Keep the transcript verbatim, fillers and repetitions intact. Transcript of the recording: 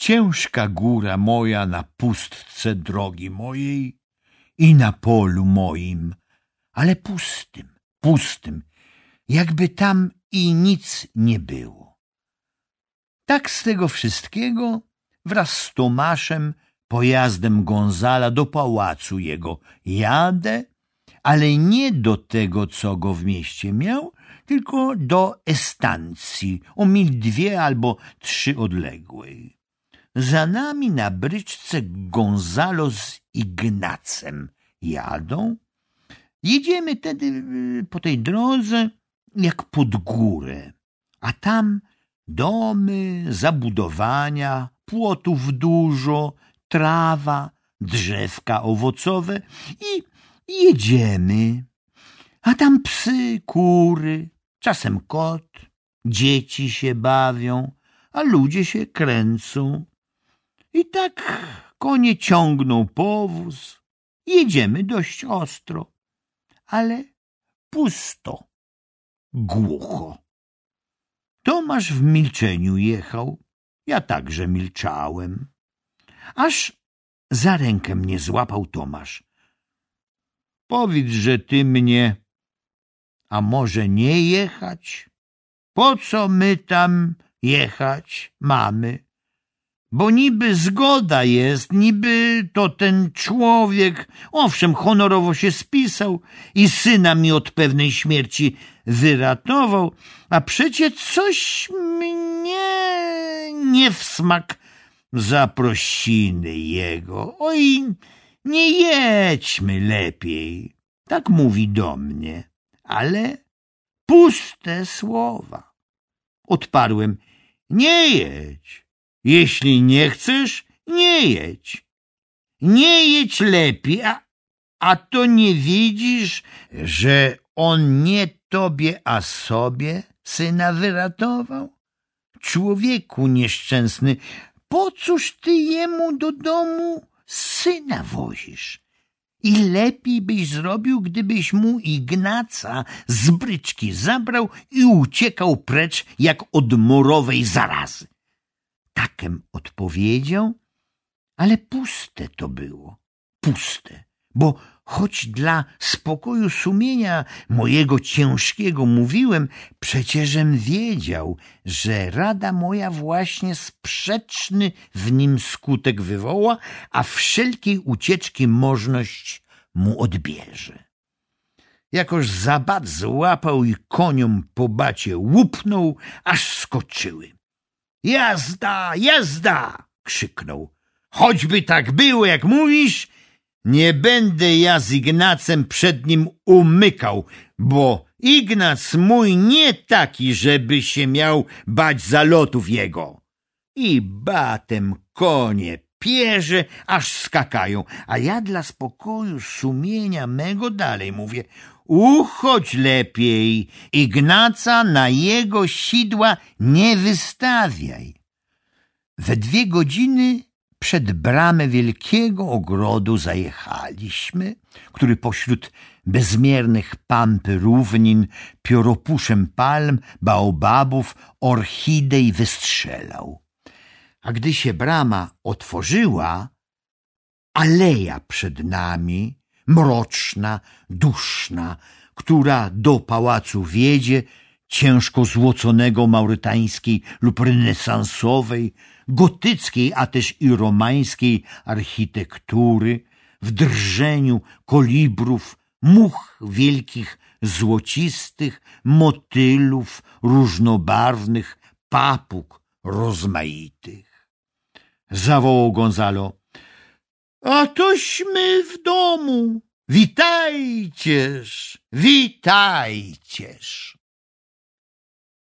ciężka góra moja na pustce drogi mojej i na polu moim, ale pustym, pustym, jakby tam i nic nie było. Tak z tego wszystkiego wraz z Tomaszem, pojazdem Gonzala do pałacu jego jadę, ale nie do tego, co go w mieście miał, tylko do estancji, o mil dwie albo trzy odległej. Za nami na bryczce Gonzalo z Ignacem jadą. Jedziemy tedy po tej drodze jak pod górę, a tam domy, zabudowania, płotów dużo, trawa, drzewka owocowe i jedziemy. A tam psy, kury, czasem kot, dzieci się bawią, a ludzie się kręcą. I tak konie ciągną powóz. Jedziemy dość ostro, ale pusto, głucho. Tomasz w milczeniu jechał, ja także milczałem. Aż za rękę mnie złapał Tomasz. Powiedz, że ty mnie, a może nie jechać? Po co my tam jechać mamy? Bo niby zgoda jest, niby to ten człowiek, owszem, honorowo się spisał i syna mi od pewnej śmierci wyratował, a przecie coś mnie nie w smak zaprosiny jego. Oj, nie jedźmy lepiej, tak mówi do mnie, ale puste słowa. Odparłem, nie jedź. Jeśli nie chcesz, nie jedź. Nie jedź lepiej, a, a to nie widzisz, że on nie tobie, a sobie syna wyratował? Człowieku nieszczęsny, po cóż ty jemu do domu syna wozisz? I lepiej byś zrobił, gdybyś mu Ignaca z bryczki zabrał i uciekał precz jak od morowej zarazy. Takem odpowiedział, ale puste to było, puste, bo choć dla spokoju sumienia mojego ciężkiego mówiłem, przecieżem wiedział, że rada moja właśnie sprzeczny w nim skutek wywoła, a wszelkiej ucieczki możność mu odbierze. Jakoż za bat złapał i koniom po bacie łupnął, aż skoczyły. Jazda, jazda! Krzyknął. Choćby tak było, jak mówisz, nie będę ja z Ignacem przed nim umykał, bo Ignac mój nie taki, żeby się miał bać zalotów jego. I batem konie pierze, aż skakają, a ja dla spokoju sumienia mego dalej mówię, uchodź lepiej, Ignaca na jego sidła nie wystawiaj. We dwie godziny przed bramę wielkiego ogrodu zajechaliśmy, który pośród bezmiernych pampy równin, pióropuszem palm, baobabów, orchidej wystrzelał. A gdy się brama otworzyła, aleja przed nami, mroczna, duszna, która do pałacu wiedzie, ciężko złoconego maurytańskiej lub renesansowej, gotyckiej, a też i romańskiej architektury, w drżeniu kolibrów, much wielkich, złocistych, motylów różnobarwnych, papug rozmaitych. Zawołał Gonzalo. A tośmy w domu. Witajcież, witajcież.